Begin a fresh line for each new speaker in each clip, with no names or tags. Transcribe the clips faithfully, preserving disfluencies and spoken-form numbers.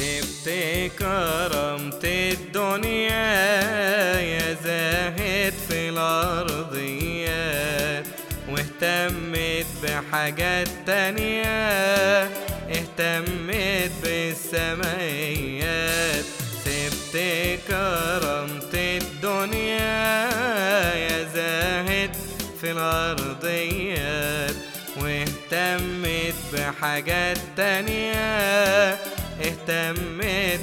سبت كرمت الدنيا يا زاهد في الأرضيات، واهتمت بحاجات تانية، اهتمت بالسمائيات. سبت كرمت الدنيا يا زاهد في الأرضيات، واهتمت بحاجات تانية، اهتمت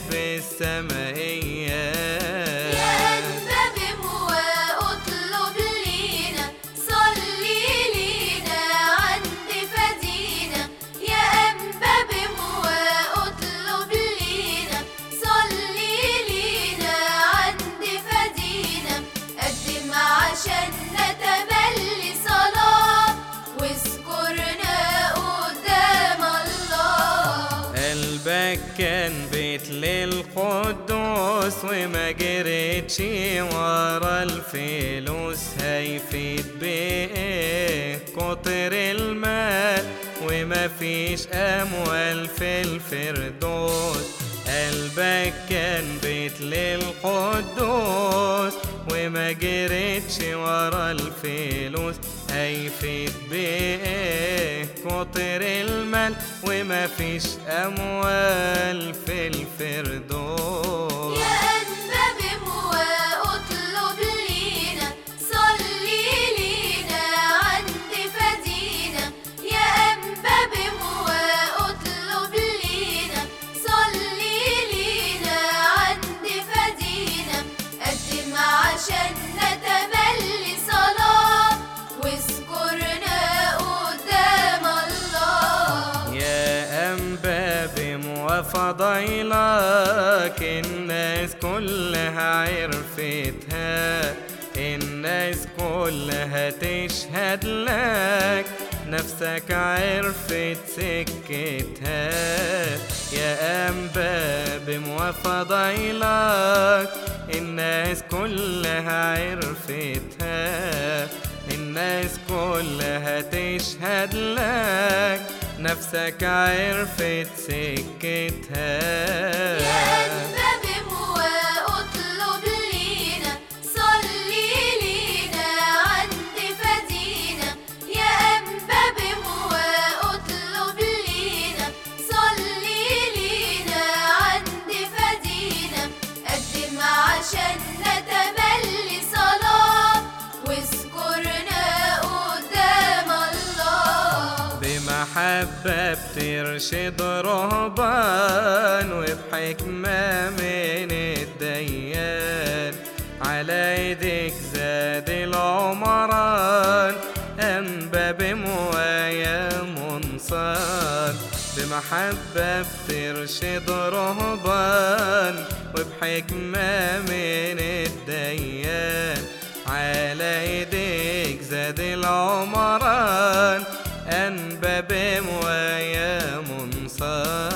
بالسمائيات.
يا أنباب واطلب لينا، صلي لينا عند فدينا. يا أنباب واطلب لينا، صلي لينا عند فدينا. قدم عشان نتملي صلاة، واذكرنا قدام الله.
قلبك كان بيت للقدوس، وما جريتش ورا الفلوس. هيفيد بإيه كتر المال وما فيش أموال في الفردوس؟ قلبك كان بيت للقدوس، وما جريتش ورا الفلوس. هيفيد بإيه كتر المال وما فيش أموال في الفردوس؟
يا أنباب واطلب لينا، صلي لينا عند فدينا. يا أنباب واطلب لينا، صلي لينا عند فدينا. قدم عشان نتملي صلاة، واذكرنا قدام الله.
يا أنباب وفضيلك الناس كلها عرفتها، الناس كلها تشهد لك، نفسك عرفت سكتها. يا أنباب وفضيلك الناس كلها عرفتها، الناس كلها تشهد لك، نفسك عرفت سكتها.
يا أنباب واطلب لينا، صلي لينا عند فدينا. يا أنباب واطلب لينا، صلي لينا عند فدينا. قدم عشان نتملي صلاة، واذكرنا قدام الله.
بمحبة بترشد رهبان، وبحكمة من الديان، على ايديك زاد العمران، أنباب ويا منصان. بمحبة بترشد رهبان، وبحكمة من الديان، على ايديك زاد العمران، أنباب ويا منصان.